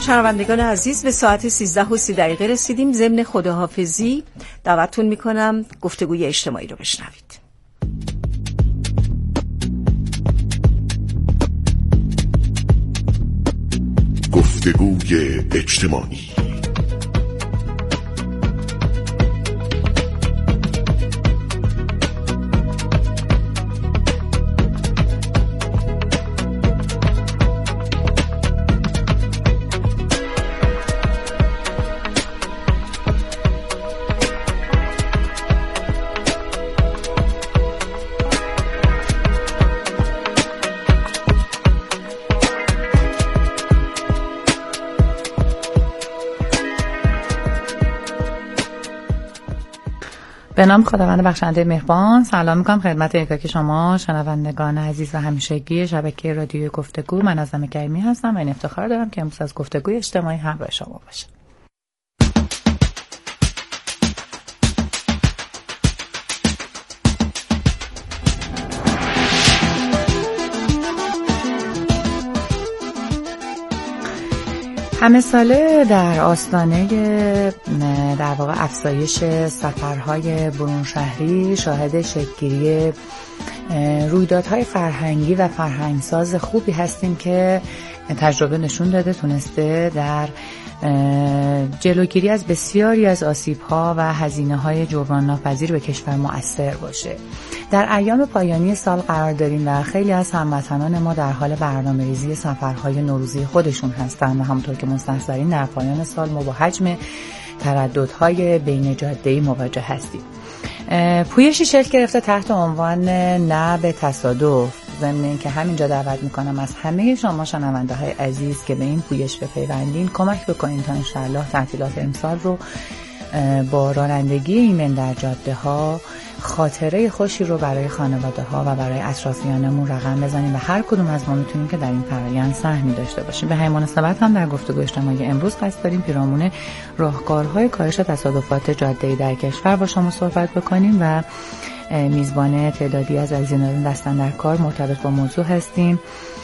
شنوندگان عزیز به ساعت 13:30 رسیدیم. ضمن خداحافظی دعوتتون میکنم گفتگوی اجتماعی رو بشنوید. گفتگوی اجتماعی. به نام خداوند بخشنده مهربان. سلام میکنم خدمت یکایک شما شنوندگان عزیز و همیشگی شبکه رادیوی گفتگو. من نظم کریمی هستم و این افتخار دارم که امروز از گفتگوی اجتماعی همراه شما باشم. همه ساله در آستانه در واقع افزایش سفرهای برون شهری شاهد شکل‌گیری رویدادهای فرهنگی و فرهنگساز خوبی هستیم که تجربه نشون داده تونسته در جلوگیری از بسیاری از آسیب‌ها و هزینه‌های جبران ناپذیر به کشور مؤثر باشه. در ایام پایانی سال قرار داریم و خیلی از هموطنان ما در حال برنامه‌ریزی سفرهای نوروزی خودشون هستند و همونطور که مستحضرین در پایان سال ما با حجم ترددهای بین جاده‌ای مواجه هستیم. پویشی شکل گرفته تحت عنوان نه به تصادف. ضمن اینکه همینجا دعوت میکنم از همه شما شنونده های عزیز که به این پویش بپیوندین کمک بکنین تا انشاءالله تعطیلات امسال رو با رانندگی ایمن در جاده ها خاطره خوشی رو برای خانواده ها و برای اطرافیانمون رقم بزنیم و هر کدوم از ما میتونیم که در این فرآیند سهمی داشته باشیم. به همین مناسبت هم در گفتگو اجتماعی امروز قصد داریم پیرامون راهکارهای کاهش تصادفات جاده‌ای در کشور با شما صحبت بکنیم و میزبان تعدادی از عزیزان دستن در کار مرتبط با موضوع هستیم.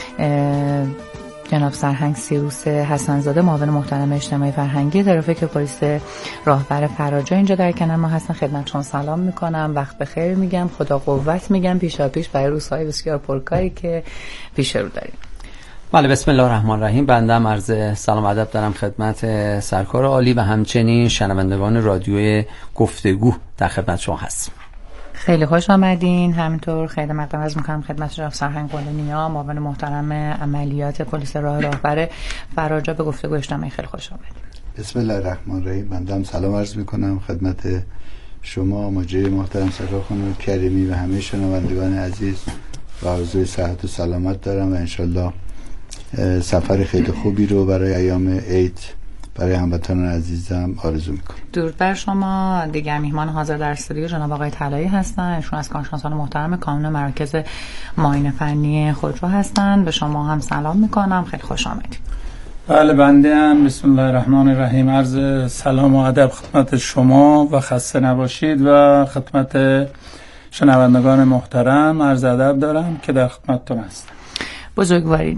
جناب سرهنگ سیروس حسن‌زاده معاون محترم اجتماعی فرهنگی ترافیک پلیس راهبر فراجا اینجا در کنار ما هستن. خدمتشون سلام میکنم، وقت بخیر میگم، خدا قوت میگم پیشاپیش برای روزهای بسیار پرکاری که پیش رو داریم. بله، بسم الله الرحمن الرحیم. بنده عرض سلام ادب دارم خدمت سرکار عالی و همچنین شنوندگان رادیوی گفتگو در خدمت شما هستم. خیلی خوش آمدین. همینطور خیلی مقدم عرض می‌کنم خدمت جناب سرهنگ قلعه‌نیا معاون محترم عملیات پلیس راهبر فراجا به گفتگو اجتماعی. خیلی خوش آمدین. بسم الله الرحمن الرحیم. بنده سلام عرض می‌کنم خدمت شما مجری محترم سرکار خانم کریمی و همه شنوندگان عزیز و آرزوی صحت و سلامت دارم و انشالله سفر خیلی خوبی رو برای ایام عید برای هموطنان عزیزم آرزو میکنم. درود بر شما. دیگر میهمان حاضر در استودیو جناب آقای طلایی هستن. ایشون از کارشناسان محترم کانون مراکز معاینه فنی خودرو هستن. به شما هم سلام میکنم. خیلی خوش آمدید. بله، بنده هم بسم الله الرحمن الرحیم عرض سلام و ادب خدمت شما و خسته نباشید و خدمت شنوندگان محترم عرض ادب دارم که در خدمتتون هستم. بزرگوارین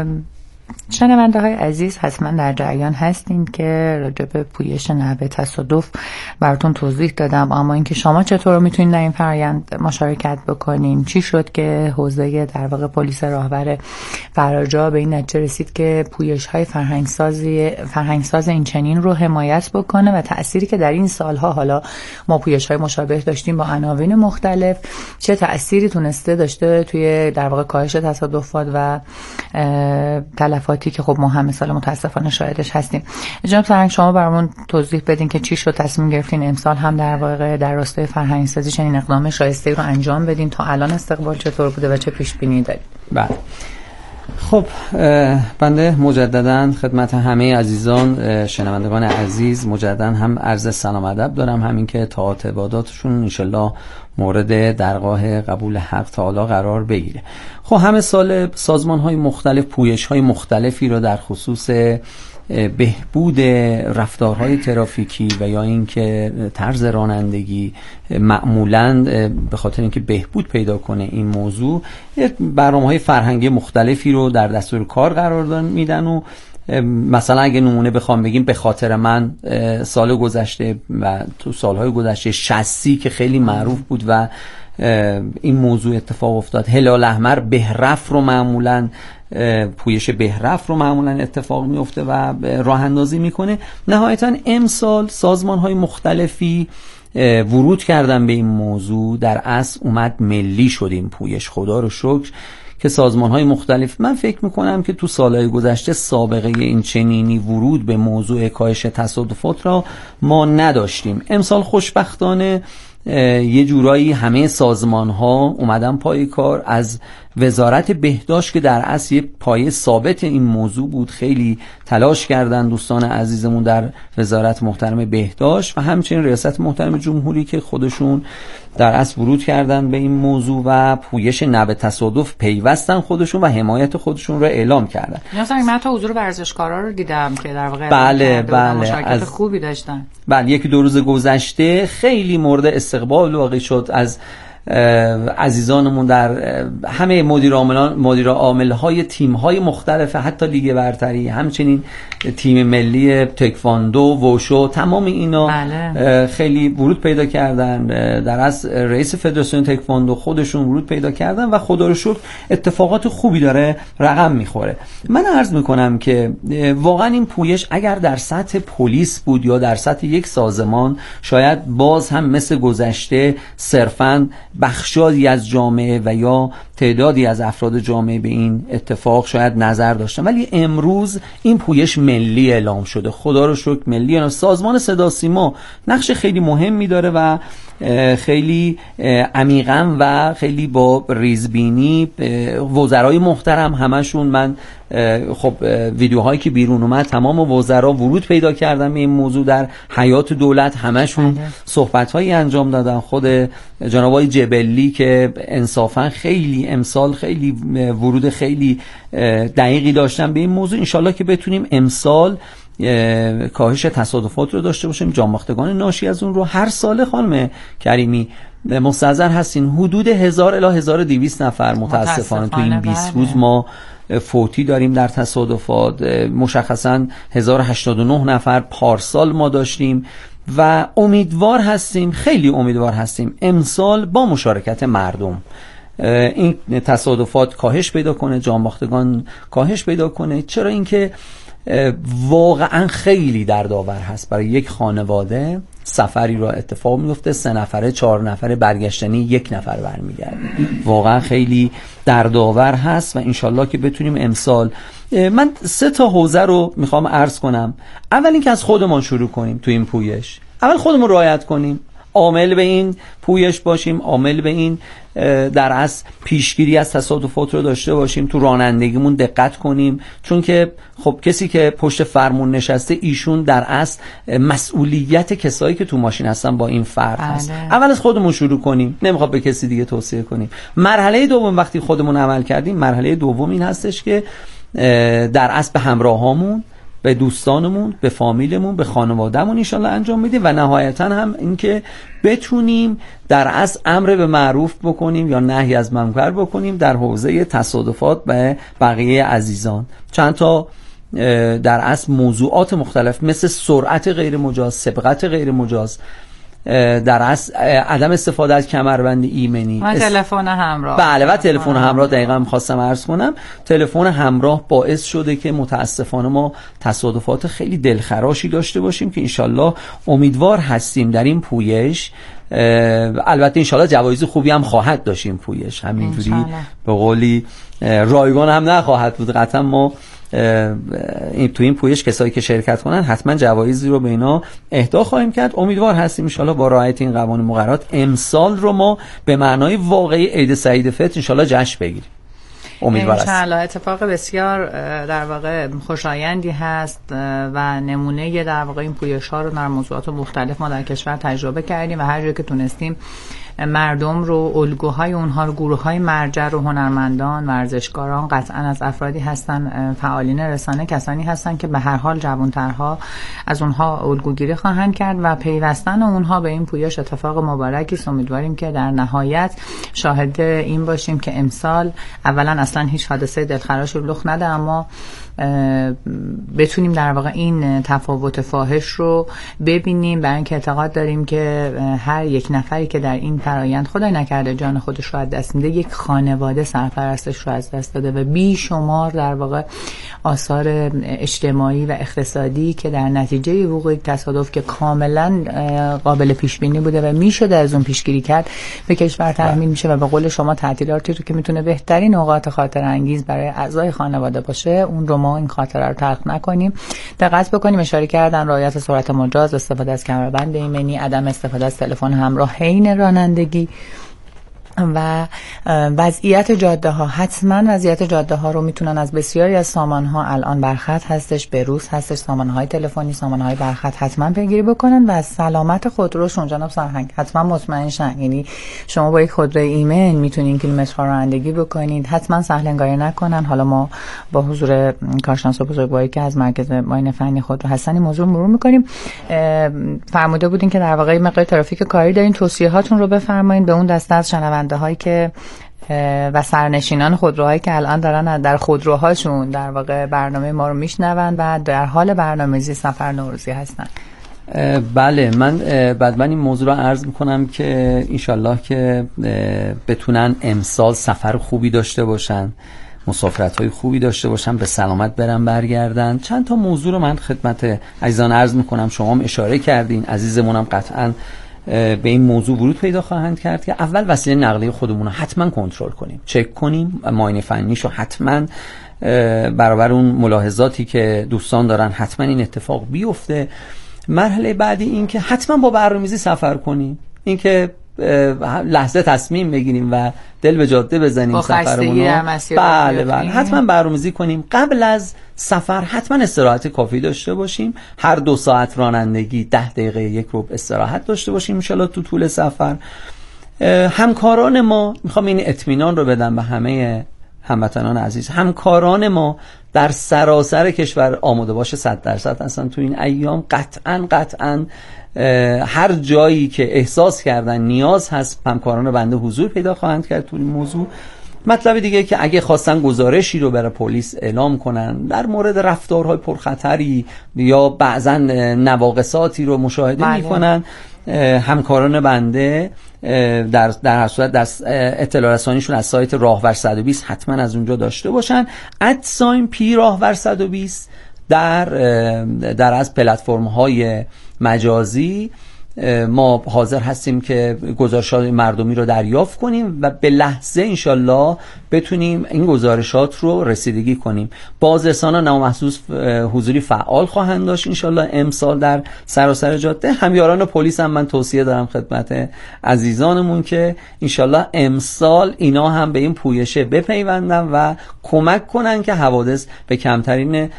شنونده های عزیز حتما در جریان هستین که راجع به پویش نه به تصادف براتون توضیح دادم، اما اینکه شما چطور میتونین در این فرآیند مشارکت بکنین، چی شد که حوزه در واقع پلیس راهبر فراجا به این نتیجه رسید که پویش های فرهنگساز این چنین رو حمایت بکنه و تأثیری که در این سالها حالا ما پویش های مشابه داشتیم با عناوین مختلف چه تأثیری تونسته داشته توی در واقع کاهش تصادفات و تلفاتی که خب ما همه سال متاسفانه شاهدش هستیم. جناب سرهنگ شما برامون توضیح بدین که چی شد تصمیم گرفتین امسال هم در واقع در راستای فرهنگسازی چنین اقدام شایسته رو انجام بدین؟ تا الان استقبال چطور بوده و چه پیش بینی دارید؟ بله، خب بنده مجددا خدمت همه عزیزان شنوندگان عزیز مجددا هم عرض سلام ادب دارم، همین که طاعت عباداتشون انشالله مورد درگاه قبول حق تعالی قرار بگیره. خب همه سال سازمان‌های مختلف پویش‌های مختلفی رو در خصوص بهبود رفتارهای ترافیکی و یا اینکه طرز رانندگی معمولاً به خاطر اینکه بهبود پیدا کنه این موضوع برنامه‌های فرهنگی مختلفی رو در دستور کار قرار میدن و مثلا اگه نمونه بخوام بگیم به خاطر من سال گذشته و تو سالهای گذشته شسی که خیلی معروف بود و این موضوع اتفاق افتاد. هلال احمر بهرف رو معمولاً پویش بهرف رو معمولاً اتفاق میفته و راه اندازی میکنه. نهایتاً امسال سازمان‌های مختلفی ورود کردن به این موضوع، در اصل اومد ملی شد این پویش. خدا رو شکر که سازمان‌های مختلف، من فکر میکنم که تو سالهای گذشته سابقه این چنینی ورود به موضوع کاهش تصادفات را ما نداشتیم. امسال خوشبختانه یه جورایی همه سازمان‌ها اومدن پای کار، از وزارت بهداشت که در اصل یه پایه ثابت این موضوع بود خیلی تلاش کردن دوستان عزیزمون در وزارت محترم بهداشت و همچنین ریاست محترم جمهوری که خودشون در اصل ورود کردن به این موضوع و پویش نوع تصادف پیوستن خودشون و حمایت خودشون رو اعلام کردن. مثلا من تا حضور ورزشکارا رو دیدم که در واقع بله مشارکت خوبی داشتن. بله، یکی دو روز گذشته خیلی مورد استقبال واقع شد از عزیزانمون در همه مدیر عامل‌های تیم‌های مختلف، حتی لیگ برتری، همچنین تیم ملی تکواندو، ووشو، تمام اینا بله. خیلی ورود پیدا کردن. در اصل رئیس فدراسیون تکواندو خودشون ورود پیدا کردن و خدا رو شکر اتفاقات خوبی داره رقم میخوره. من عرض میکنم که واقعا این پویش اگر در سطح پلیس بود یا در سطح یک سازمان، شاید باز هم مثل گذشته صرفاً بخشی از جامعه و یا تعدادی از افراد جامعه به این اتفاق شاید نظر داشتن، ولی امروز این پویش ملی اعلام شده. خدا رو شکر ملی. سازمان صدا سیما نقش خیلی مهمی داره و خیلی عمیقاً و خیلی با ریزبینی وزرای محترم همشون، من خب ویدیوهایی که بیرون اومد تمام وزرا ورود پیدا کردن به این موضوع در حیات دولت، همشون صحبت‌هایی انجام دادن. خود جناب آقای جبلی که انصافاً خیلی امسال خیلی ورود خیلی دقیقی داشتن به این موضوع. انشالله که بتونیم امسال کاهش تصادفات رو داشته باشیم، جانباختگان ناشی از اون رو. هر ساله خانم کریمی مستحضر هستین حدود 1000 الی 1200 نفر متاسفانه تو این 20 روز ما فوتی داریم در تصادفات. مشخصاً 1089 نفر پارسال ما داشتیم و امیدوار هستیم، خیلی امیدوار هستیم امسال با مشارکت مردم این تصادفات کاهش پیدا کنه، جانباختگان کاهش پیدا کنه. چرا؟ اینکه واقعا خیلی دردآور هست برای یک خانواده سفری رو اتفاق میفته 3 نفره 4 نفره برگشتنی 1 نفر برمیگرده، واقعا خیلی دردآور هست و انشالله که بتونیم امسال. من 3 تا حوزه رو میخوام عرض کنم. اول اینکه از خودمون شروع کنیم تو این پویش، اول خودمون رعایت کنیم، عامل به این پویش باشیم، عامل به این در اصل پیشگیری از تصادفات رو داشته باشیم، تو رانندگیمون دقت کنیم، چون که خب کسی که پشت فرمون نشسته ایشون در اصل مسئولیت کسایی که تو ماشین هستن با این فرق هست. اول از خودمون شروع کنیم، نمیخواد به کسی دیگه توصیه کنیم. مرحله دوم وقتی خودمون عمل کردیم، مرحله دوم این هستش که در اصل به همراهامون، به دوستانمون، به فامیلمون، به خانوادهمون انشالله انجام میدیم و نهایتا هم اینکه بتونیم در اصل امر به معروف بکنیم یا نهی از منکر بکنیم در حوزه تصادفات به بقیه عزیزان. چند تا در اصل موضوعات مختلف مثل سرعت غیر مجاز، سبقت غیر مجاز، در اصل عدم استفاده از کمربند ایمنی و تلفن همراه. بله، و تلفن همراه. دقیقاً می‌خواستم عرض کنم تلفن همراه باعث شده که متاسفانه ما تصادفات خیلی دلخراشی داشته باشیم که انشالله امیدوار هستیم در این پویش، البته انشالله جوایز خوبی هم خواهد داشت این پویش، همینجوری به قولی رایگان هم نخواهد بود. قطعا ما تو این پویش کسایی که شرکت کنن حتما جوایزی رو به اینا اهدا خواهیم کرد. امیدوار هستیم ان شاءالله با رعایت این قوانین مقررات امسال رو ما به معنای واقعی عید سعید فطر ان شاءالله جشن بگیریم. امیدوار هستیم. ان شاءالله اتفاق بسیار در واقع خوشایندی هست و نمونه در واقع این پویش ها رو در موضوعات مختلف ما در کشور تجربه کردیم و هر جایی که تونستیم مردم رو، الگوهای اونها رو، گروه‌های مرجع رو، هنرمندان، ورزشکاران قطعا از افرادی هستن، فعالین رسانه، کسانی هستن که به هر حال جوانترها از اونها الگوگیری خواهند کرد و پیوستن اونها به این پویش اتفاق مبارکی. امیدواریم که در نهایت شاهد این باشیم که امسال اولا اصلا هیچ حادثه دلخراش رو رخ نده، اما بتونیم در واقع این تفاوت فاحش رو ببینیم، برای اینکه اعتقاد داریم که هر یک نفری که در این فرایند خدای نکرده جان خودش رو از دست میده، یک خانواده سرپرستش رو از دست داده و بیشمار در واقع آثار اجتماعی و اقتصادی که در نتیجه وقوع تصادف که کاملا قابل پیش بینی بوده و میشد از اون پیشگیری کرد به کشور تحمیل میشه و به قول شما تعطیلاتی رو که میتونه بهترین اوقات خاطر انگیز برای اعضای خانواده باشه، اون رو ما این خاطره رو تلخ نکنیم. دقت بکنیم، اشاره کردن رعایت سرعت مجاز، استفاده از کمربند ایمنی، عدم استفاده از تلفن همراه حین رانندگی و وضعیت جاده ها. حتما وضعیت جاده ها رو میتونن از بسیاری از سامان ها، الان برخط هستش، بروز هستش، سامان های تلفنی، سامان های برخط، حتما پیگیری بکنن و از سلامت خودروشون جناب سرهنگ حتما مطمئن شن. یعنی شما با یک خودروی ایمن میتونین کیلومترها رانندگی بکنید، حتما سهلنگاری نکنن. حالا ما با حضور کارشناس بزرگواری که از مرکز معاینه فنی خودرو هستن این موضوع مرور میکنیم. فرموده بودین که در واقع مقدار ترافیک کاری دارین، توصیه هاتون رو بفرمایید به اون دسته از شنونده هایی که و سرنشینان خودروهایی که الان دارن در خودروهاشون در واقع برنامه ما رو میشنون و در حال برنامه‌ریزی سفر نوروزی هستن. بله، من بعد این موضوع رو عرض میکنم که انشالله که بتونن امسال سفر خوبی داشته باشن، مسافرت‌های خوبی داشته باشن، به سلامت برن برگردن. چند تا موضوع رو من خدمت عزیزان عرض میکنم، شما هم اشاره کردین، عزیزمونم قطعاً به این موضوع ورود پیدا خواهند کرد که اول وسیله نقلیه خودمون رو حتما کنترل کنیم، چک کنیم، معاینه فنیشو حتما برابر اون ملاحظاتی که دوستان دارن حتما این اتفاق بیفته. مرحله بعدی این که حتما با برنامه‌ریزی سفر کنیم، این که لحظه تصمیم بگیریم و دل به جاده بزنیم سفرمون رو. بله حتما برنامه‌ریزی کنیم. قبل از سفر حتما استراحت کافی داشته باشیم، هر 2 ساعت رانندگی 10 دقیقه 1 ربع استراحت داشته باشیم ان شاءالله تو طول سفر. همکاران ما، میخوام این اطمینان رو بدم به همه هموطنان عزیز، همکاران ما در سراسر کشور آماده باشه 100% هستن تو این ایام. قطعاً هر جایی که احساس کردن نیاز هست همکاران بنده حضور پیدا خواهند کرد تو این موضوع. مطلب دیگه که اگه خواستن گزارشی رو برای پلیس اعلام کنن در مورد رفتارهای پرخطری یا بعضا نواقصاتی رو مشاهده میکنن، همکاران بنده در هر صورت در اطلاع رسانیشون از سایت راهور 120 حتما از اونجا داشته باشن. ادساین پی راهور 120 در از پلتفرم های مجازی ما حاضر هستیم که گزارشات مردمی رو دریافت کنیم و به لحظه انشالله بتونیم این گزارشات رو رسیدگی کنیم. بازرسانان نامحسوس حضوری فعال خواهند داشت انشالله امسال در سراسر جاده. همیاران پلیس هم من توصیه دارم خدمت عزیزانمون که انشالله امسال اینا هم به این پویشه بپیوندن و کمک کنن که حوادث به کمترین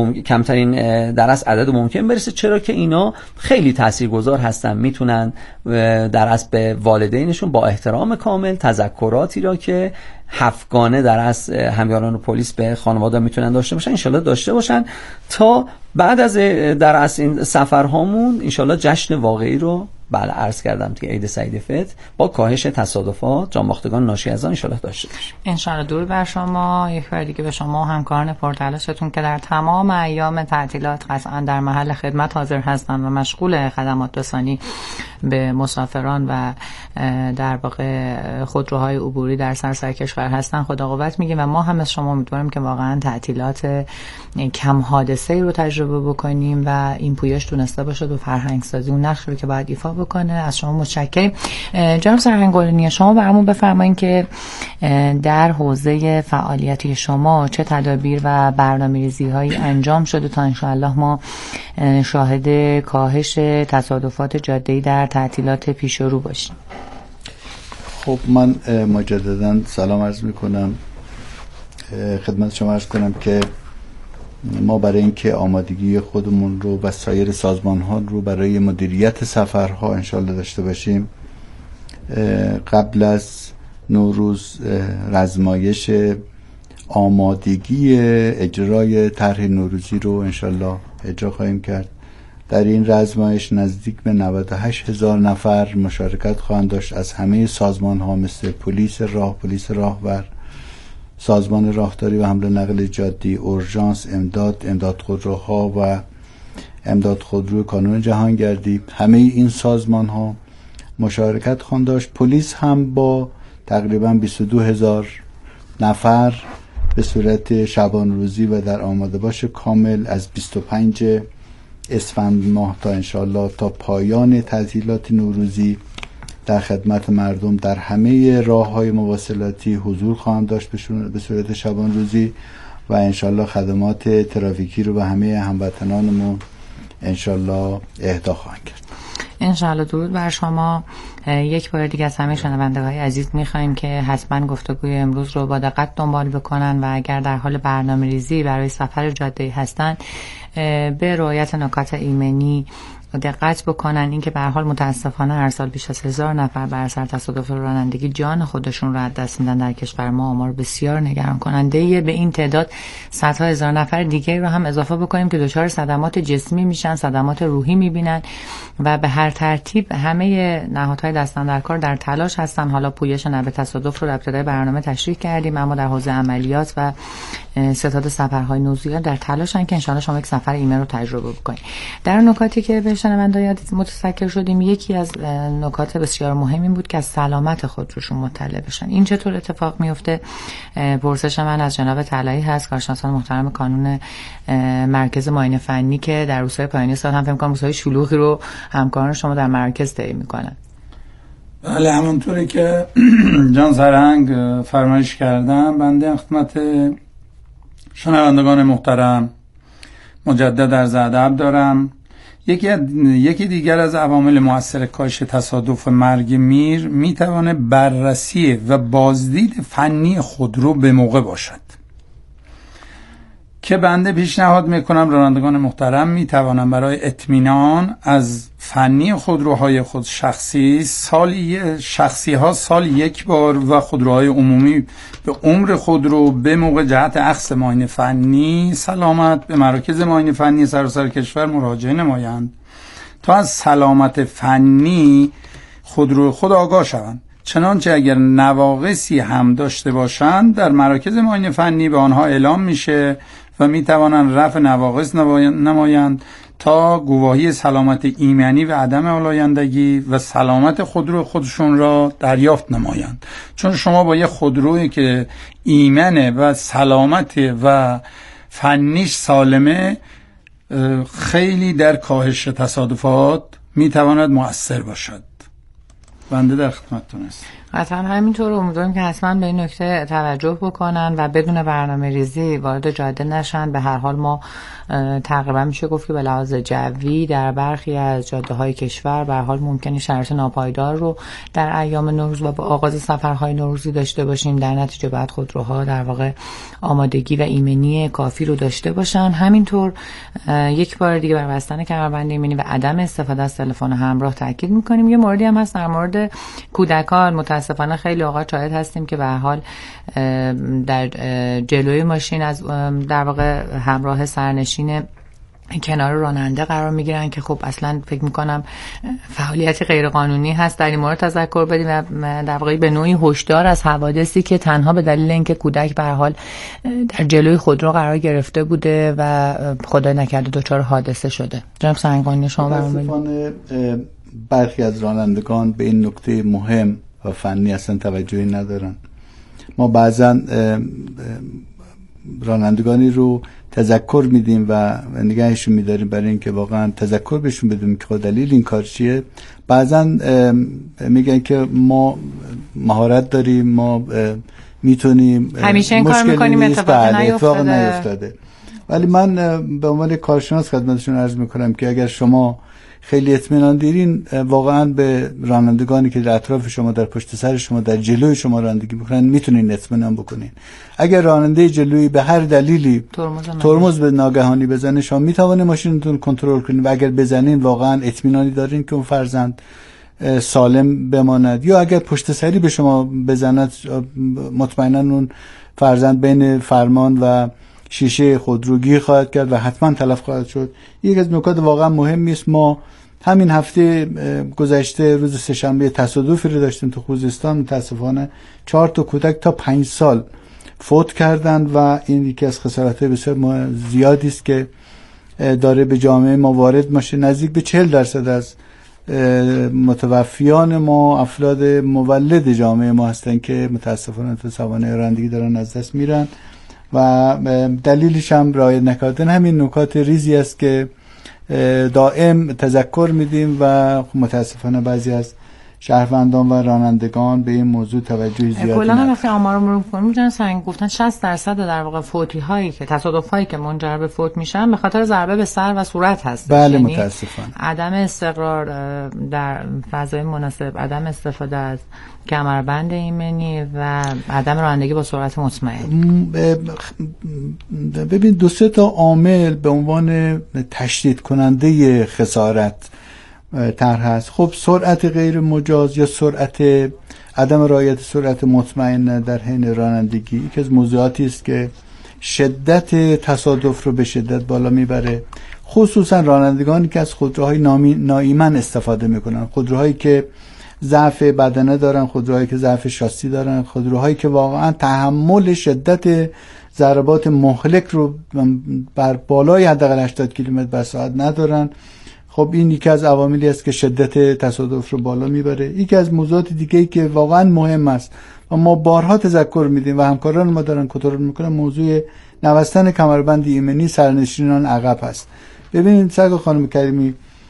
در از عدد ممکن برسه، چرا که اینا خیلی تاثیرگذار هستن، میتونن در از به والدینشون با احترام کامل تذکراتی را که هفتگانه در از همیاران پلیس به خانواده میتونن داشته باشن انشالله داشته باشن تا بعد از در از این سفرهامون انشالله جشن واقعی رو عرض کردم که عید سعید فطر با کاهش تصادفات جانباختگان ناشی از آن انشالله داشته باشیم. انشالله. دور بر شما. یک بار دیگه به شما و همکاران پرتلاشتون که در تمام ایام تعطیلات قطعا در محل خدمت حاضر هستن و مشغول خدمات رسانی به مسافران و در واقع خودروهای عبوری در سراسر کشور هستن خدا قوت میگیم و ما هم از شما امیدواریم که واقعا تعطیلات کم حادثه‌ای رو تجربه بکنیم و این پویش تونسته باشه و فرهنگ سازی اون نقش رو که باید ایفا بکنه. از شما متشکریم. جناب سرهنگ قلونی، شما برامون بفرمایید که در حوزه فعالیتی شما چه تدابیر و برنامه‌ریزی‌هایی انجام شده تا انشاءالله ما شاهد کاهش تصادفات جاده‌ای در تعطیلات پیش رو باشیم. خب من مجددا سلام عرض میکنم خدمت شما، عرض کنم که ما برای اینکه آمادگی خودمون رو و سایر سازمان ها رو برای مدیریت سفرها انشالله داشته باشیم قبل از نوروز رزمایش آمادگی اجرای طرح نوروزی رو انشالله اجرا خواهیم کرد. در این رزمایش نزدیک به 98,000 نفر مشارکت خواهند داشت از همه سازمان ها مثل پلیس راه، پلیس راهور، سازمان راهداری و حمل و نقل جادی، اورژانس، امداد خودروها و امداد خودرو کانون جهانگردی. همه این سازمان ها مشارکت خواهند داشت. پلیس هم با تقریبا 22,000 نفر به صورت شبان روزی و در آماده باش کامل از 25 اسفند ماه تا انشالله تا پایان تعطیلات نوروزی در خدمت مردم در همه راه‌های مواصلاتی حضور خواهند داشت به صورت شبان روزی و انشالله خدمات ترافیکی رو به همه هموطنانمون انشالله اهدا خواهند کرد. انشالله. درود بر شما. یک بار دیگه از همه شنونده‌های عزیز می‌خوایم که حتما گفتگوی امروز رو با دقت دنبال بکنن و اگر در حال برنامه‌ریزی برای سفر جاده‌ای هستن به رعایت نکات ایمنی دقت بکنن. این که به هر حال متاسفانه هر سال بیش از 1000 نفر بر اثر تصادف رانندگی جان خودشون رو از دست میدن در کشور ما. آمار بسیار نگران کننده. به این تعداد صدها هزار نفر دیگه رو هم اضافه بکنیم که دچار صدمات جسمی میشن، صدمات روحی میبینن و به هر ترتیب همه نهادهای دستاندرکار در تلاش هستن. حالا پویش نبض تصادف رو در ابتدای برنامه تشریح کردیم، اما در حوزه عملیات و ستاد سفرهای نوزیان در تلاشن که ان شاءالله شما یک سفر ایمن رو تجربه بکنید. در نکاتی که به شنونده‌های متذکر شدیم، یکی از نکات بسیار مهم این بود که از سلامت خودروشون مطلع بشن. این چطور اتفاق میفته؟ پرسش من از جناب طلایی هست، کارشناسان محترم کانون مرکز معاینه فنی که در روزهای پایانی سال هم فکر کنم روزهای شلوغی رو همکاران شما در مرکز طی میکنن. بله، همونطوری که جان زرنگ فرمایش کردم، بنده خدمت شنوندگان محترم مجدد عرض ادب دارم. یکی دیگر از عوامل مؤثر کاهش تصادف مرگ میر میتونه بررسی و بازدید فنی خودرو به موقع باشد که بنده پیشنهاد میکنم رانندگان محترم میتوانند برای اطمینان از فنی خودروهای خود شخصی ها سال یک بار و خودروهای عمومی به عمر خودرو به موقع جهت اخذ معاینه فنی سلامت به مراکز معاینه فنی سراسر کشور مراجعه نمایند تا از سلامت فنی خودرو خود آگاه شوند. چنانچه اگر نواقصی هم داشته باشند در مراکز معاینه فنی به آنها اعلام میشه و میتوانند رفع نواقص نمایند تا گواهی سلامت ایمنی و عدم آلایندگی و سلامت خودرو خودشون را دریافت نمایند. چون شما با یه خودرویی که ایمنه و سلامت و فنیش سالمه خیلی در کاهش تصادفات میتواند مؤثر باشد. بنده در خدمتتون هستم. قطعا همینطور. امیدواریم که حتما به این نکته توجه بکنن و بدون برنامه ریزی وارد جاده نشن. به هر حال ما تقریبا میشه گفت که به لحاظ جوی در برخی از جاده های کشور به هر حال ممکنه شرایط ناپایدار رو در ایام نوروز و با آغاز سفرهای نوروزی داشته باشیم. در نتیجه بعد خودروها در واقع آمادگی و ایمنی کافی رو داشته باشن. همینطور یک بار دیگه بر بستن کمربند ایمنی و عدم استفاده از تلفن همراه تاکید میکنیم. یه موردی هم هست در مورد کودکان. متاسفانه خیلی اوقات شاهد هستیم که به هر حال در جلوی ماشین از در واقع همراه سرنشین کنار راننده قرار میگیرن که خب اصلا فکر میکنم فعالیت غیر قانونی هست. در این مورد تذکر بدیم و در واقع به نوعی هشدار از حوادثی که تنها به دلیل اینکه کودک به هر حال در جلوی خودرو قرار گرفته بوده و خدای نکرده دچار حادثه شده. جناب سنگانی شما متاسفانه برخی از رانندگان به این نکته مهم و فنی اصلا توجهی ندارن. ما بعضا رانندگانی رو تذکر میدیم و نگهشون میداریم برای اینکه واقعا تذکر بهشون بدیم که دلیل این کار چیه. بعضا میگن که ما مهارت داریم، ما میتونیم، همیشه این کار میکنیم، اتفاق نیفتاده. ولی من به عنوان کارشناس خدمتشون عرض میکنم که اگر شما خیلی اطمینان دیرین واقعا به رانندگانی که در اطراف شما، در پشت سر شما، در جلوی شما رانندگی میکنن میتونین اطمینان بکنین. اگر راننده جلویی به هر دلیلی ترمز به ناگهانی بزنه شما میتوانید ماشینتون کنترل کنین و اگر بزنین واقعا اطمینانی دارین که اون فرزند سالم بماند، یا اگر پشت سری به شما بزند مطمئنا اون فرزند بین فرمان و شیشه خودروگی خواهد کرد و حتما تلف خواهد شد. یک از نکات واقعا مهمی است. ما همین هفته گذشته روز سه‌شنبه تصادفی رو داشتیم تو خوزستان، متاسفانه 4 تا کودک تا 5 سال فوت کردند و این یکی از خسارت‌های بسیار زیادی است که داره به جامعه ما وارد میشه. نزدیک به 40% از متوفیان ما افراد مولد جامعه ما هستن که متاسفانه تو سوانح رانندگی دارن از دست میرن و دلیلش هم رعایت نکردن همین نکات ریزی است که دائم تذکر میدیم و متاسفانه بعضی از شهروندان و رانندگان به این موضوع توجه زیادی ندارن. کلا هم وقتی آمار رو مرور کنیم میتونن سنگ گفتن 60% در واقع فوتی هایی که تصادف هایی که منجر به فوت میشن به خاطر ضربه به سر و صورت هست. بله متاسفانه عدم استقرار در فضای مناسب، عدم استفاده از کمربند ایمنی و عدم رانندگی با سرعت مطمئن. ببین 2-3 تا عامل به عنوان تشدید کننده خسارت طرح هست. خب سرعت غیر مجاز یا عدم رعایت سرعت مطمئن در حین رانندگی یکی از موضوعاتی است که شدت تصادف رو به شدت بالا میبره، خصوصا رانندگانی که از خودروهای ناایمن استفاده میکنن، خودروهایی که ضعف بدنه دارن، خودروهایی که ضعف شاسی دارن، خودروهایی که واقعا تحمل شدت ضربات مهلک رو بر بالای حداقل 80 کیلومتر بر ساعت ندارن. خب این یکی از عواملی است که شدت تصادف رو بالا میبره. یکی از موضوعات دیگه‌ای که واقعا مهم است و ما بارها تذکر میدیم و همکاران ما دارن کنترل میکنن، موضوع نوستن کمربند ایمنی سرنشینان عقب است. ببینید سرکار خانم کریمی،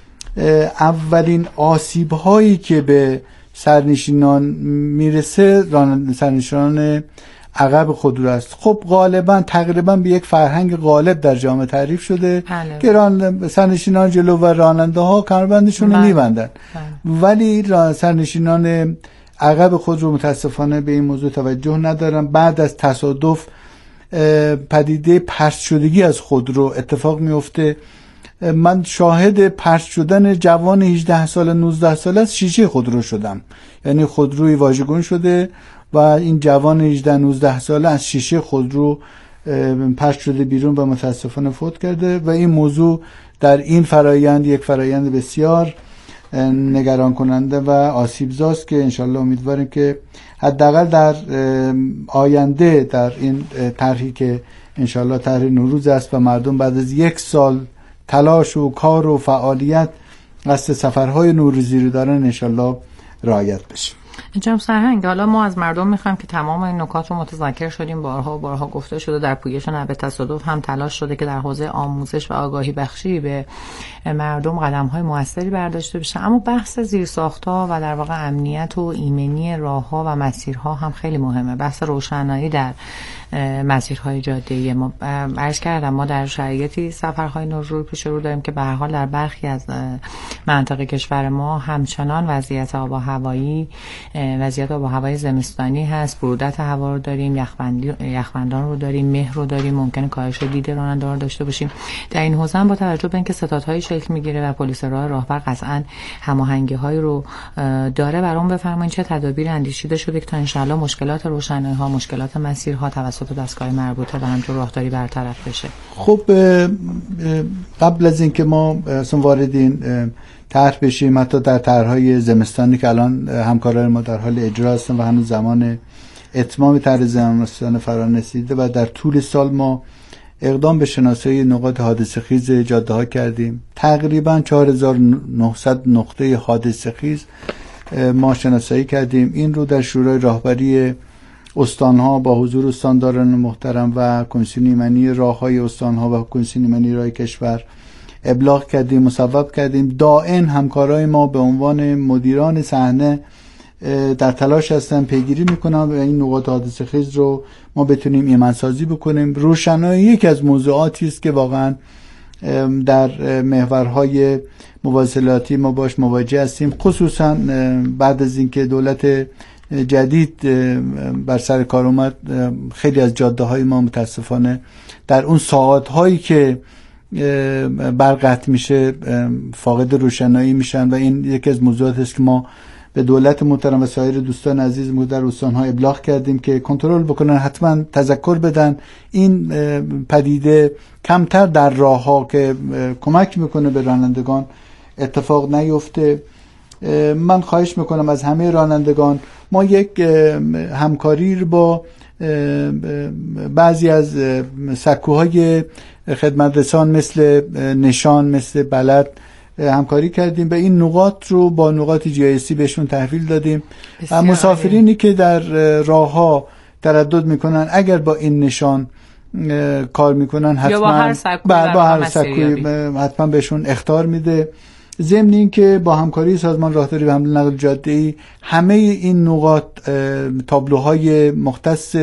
اولین آسیب هایی که به سرنشینان میرسه سرنشینان عقب خودرو است. خب غالبا تقریبا به یک فرهنگ غالب در جامعه تعریف شده که سرنشینان جلو و راننده ها کمربندشون رو میبندن، ولی سرنشینان عقب خودرو متاسفانه به این موضوع توجه ندارن. بعد از تصادف پدیده پرت شدگی از خودرو اتفاق میفته. من شاهد پرت شدن جوان 18 ساله 19 ساله از شیشه خودرو شدم، یعنی خودروی واژگون شده و این جوان 18-19 ساله از شیشه خودرو پرت شده بیرون و متاسفانه فوت کرده و این موضوع در این فرایند یک فرایند بسیار نگران کننده و آسیبزاست که انشالله امیدواریم که حداقل در آینده در این طرحی که انشالله طرح نوروز است و مردم بعد از 1 سال تلاش و کار و فعالیت قصد سفرهای نوروزی رو دارن انشالله رعایت بشه. جناب سرهنگ، حالا ما از مردم میخوایم که تمام این نکات رو متذکر شدیم، بارها گفته شده در پویش نبض تصادف هم تلاش شده که در حوزه آموزش و آگاهی بخشی به مردم قدم‌های موثری برداشته بشه، اما بحث زیرساخت‌ها و در واقع امنیت و ایمنی راه‌ها و مسیرها هم خیلی مهمه. بحث روشنایی در مسیرهای جاده‌ای ما عرض کردم، ما در شرایطی سفرهای نوروز پیش رو داریم که به هر حال در برخی از مناطق کشور ما همچنان وضعیت آب و هوایی زمستانی هست، برودت هوا رو داریم، یخبندان رو داریم، مه رو داریم، ممکنه کاهش دید راننده رو داشته باشیم. در این حوزه با توجه به اینکه ستادهای شکل میگیره و پلیس راهبر قطعاً هماهنگی‌های رو داره، برام بفرمایید چه تدابیر اندیشیده شده که تا انشالله مشکلات روشنایی‌ها، مشکلات مسیرها توسط دستگاه مربوطه و همچنین راهداری برطرف بشه. خب قبل از اینکه ما اصلا وارد این طرح بشیم، حتی در طرح‌های زمستانی که الان همکاران ما در حال اجرا هستن و هنوز زمان اتمام طرح زمستان فرا نرسیده و در طول سال ما اقدام به شناسایی نقاط حادثه خیز جاده ها کردیم. تقریبا 4900 نقطه حادثه خیز ما شناسایی کردیم. این رو در شورای راهبری استانها با حضور استانداران محترم و کمیسیون ایمنی راههای استانها و کمیسیون ایمنی راه کشور ابلاغ کردیم، مصوب کردیم. دائم همکارای ما به عنوان مدیران صحنه در تلاش هستن، پیگیری میکنن و این نقاط حادثه خیز رو ما بتونیم ایمن‌سازی بکنیم. روشنایی یکی از موضوعاتی است که واقعا در محورهای مواصلاتی ما باش مواجه هستیم، خصوصا بعد از اینکه دولت جدید بر سر کار اومد. خیلی از جاده های ما متاسفانه در اون ساعات هایی که برق قطع میشه، فاقد روشنایی میشن و این یکی از موضوعاتی است که ما به دولت محترم و سایر دوستان عزیز در استان‌ها ابلاغ کردیم که کنترل بکنن، حتما تذکر بدن این پدیده کمتر در راه‌ها که کمک میکنه به رانندگان اتفاق نیفته. من خواهش میکنم از همه رانندگان ما یک همکاری با بعضی از سکوهای خدمترسان مثل نشان، مثل بلد همکاری کردیم. به این نقاط رو با نقاط GIS بهشون تحویل دادیم. مسافرینی که در راه‌ها تردد میکنن اگر با این نشان کار میکنن حتما با هر سکوی حتما بهشون اخطار میده. ضمن این که با همکاری سازمان راهداری و حمل و نقل جاده‌ای همه این نقاط تابلوهای مختص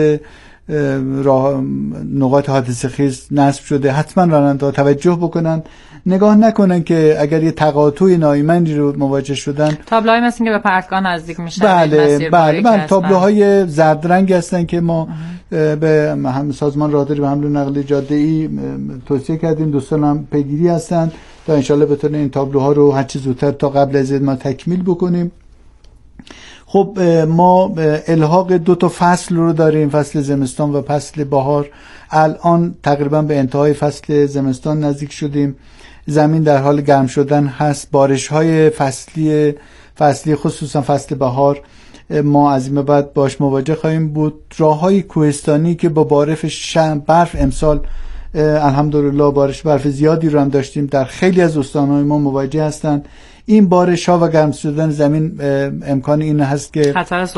نقاط حادثه خیز نصب شده. حتما راننده‌ها توجه بکنن، نگاه نکنن که اگر یه تقاطع ناایمنی رو مواجه شدن. تابلوهای مثل که به پرتگاه نزدیک میشن. بله تابلوهای زرد رنگ هستن که ما به سازمان راهداری و حمل و نقل جاده‌ای توصیه کردیم، دوستان هم پیگیری هستن تا انشالله بتونیم این تابلوها رو هرچی زودتر تا قبل از عید ما تکمیل بکنیم. خب ما الحاق 2 فصل رو داریم، فصل زمستان و فصل بهار. الان تقریبا به انتهای فصل زمستان نزدیک شدیم، زمین در حال گرم شدن هست. بارش‌های فصلی خصوصا فصل بهار ما از این بعد باش مواجه خواهیم بود. راه‌های کوهستانی که با برف امسال الحمدلله برف زیادی رو هم داشتیم، در خیلی از استان‌های ما مواجه هستند. این بارش‌ها و گرم شدن زمین امکان این هست که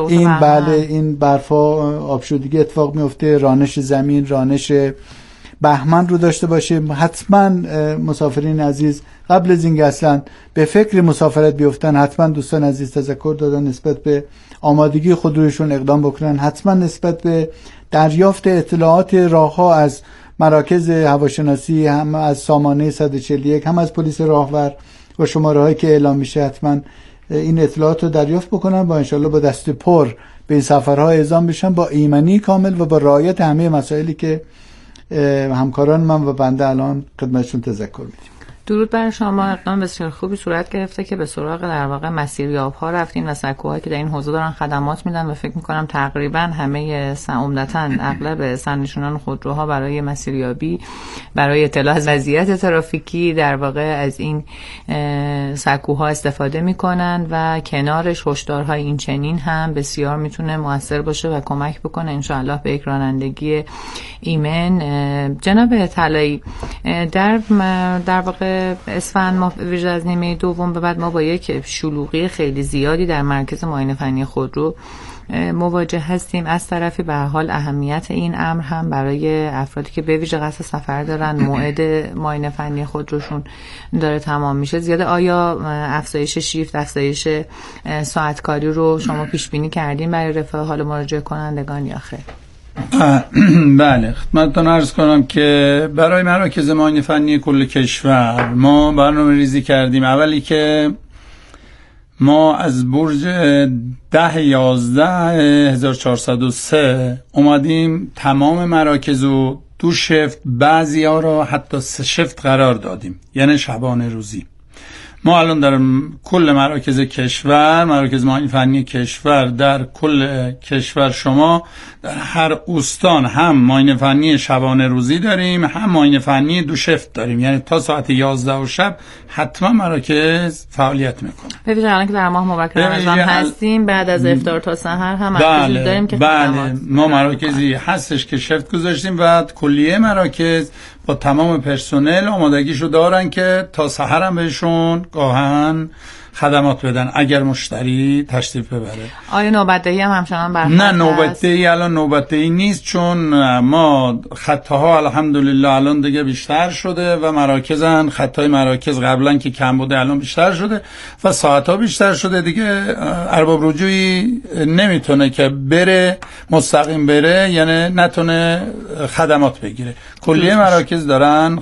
این برف‌ها آبشدگی اتفاق میفته، رانش زمین، رانش بهمن رو داشته باشیم. حتما مسافرین عزیز قبل از اینکه اصلا به فکر مسافرت بیفتن حتما دوستان عزیز تذکر دادن نسبت به آمادگی خودروشون اقدام بکنن. حتما نسبت به دریافت اطلاعات راه‌ها از مراکز هواشناسی، هم از سامانه 141، هم از پلیس راهور و شماره‌هایی که اعلام میشه حتما این اطلاعات رو دریافت بکنن و انشالله با دست پر به این سفرها اعزام بشن با ایمنی کامل و با رعایت همه مسائلی که همکاران من و بنده الان خدمتشون تذکر میدیم. درود بر شما. اقدام بسیار خوبی صورت گرفته که به سراغ در واقع مسیریاب‌ها رفتین و سکوهایی که در این حوزه دارن خدمات میدن و فکر می‌کنم تقریبا همه عمدتاً اغلب سرنشینان خودروها برای مسیریابی، برای اطلاع از وضعیت ترافیکی در واقع از این سکوها استفاده میکنن و کنارش هشدارهای این چنین هم بسیار میتونه موثر باشه و کمک بکنه انشاءالله به یک رانندگی ایمن. جناب طلایی، در واقع اسفند ما ویژه از نیمه دوم به بعد ما با یک شلوغی خیلی زیادی در مرکز معاینه فنی خودرو مواجه هستیم. از طرفی به هر حال اهمیت این امر هم برای افرادی که به ویژه قصد سفر دارن، موعد معاینه فنی خودروشون داره تمام میشه زیاده. آیا افزایش شیفت، افزایش ساعت کاری رو شما پیش بینی کردین برای رفع حال مراجعه کنندگان یا خیر؟ بله، خدمتتون عرض کنم که برای مراکز معاینه فنی کل کشور ما برنامه ریزی کردیم. اولی که ما از برج 10/11/1403 اومدیم تمام مراکز رو 2 شفت، بعضی ها رو حتی 3 شفت قرار دادیم، یعنی شبانه روزی. ما الان در کل مراکز کشور، مراکز معاینه فنی کشور در کل کشور شما در هر استان هم معاینه فنی شبانه روزی داریم، هم معاینه فنی 2 شفت داریم، یعنی تا ساعت 11 شب حتما مراکز فعالیت میکنه. ببینید الان که در ماه مبارک رمضان هستیم، بعد از افطار تا سحر هم مراکزی داریم که ما مراکزی هستش که شفت گذاشتیم و کلیه مراکز با تمام پرسنل آمادگیشو دارن که تا سحر هم بهشون گاهن خدمات بدن اگر مشتری تشریف ببره. آیا نوبت‌دهی هم همچنان برخورد؟ نه، نوبت‌دهی الان نوبت‌دهی نیست، چون ما خطها الحمدلله الان دیگه بیشتر شده و مراکزن، خطای مراکز قبلا که کم بوده الان بیشتر شده و ساعت‌ها بیشتر شده. دیگه ارباب رجوعی نمیتونه که بره مستقیم بره، یعنی نتونه خدمات بگیره. کلیه مراکز دارن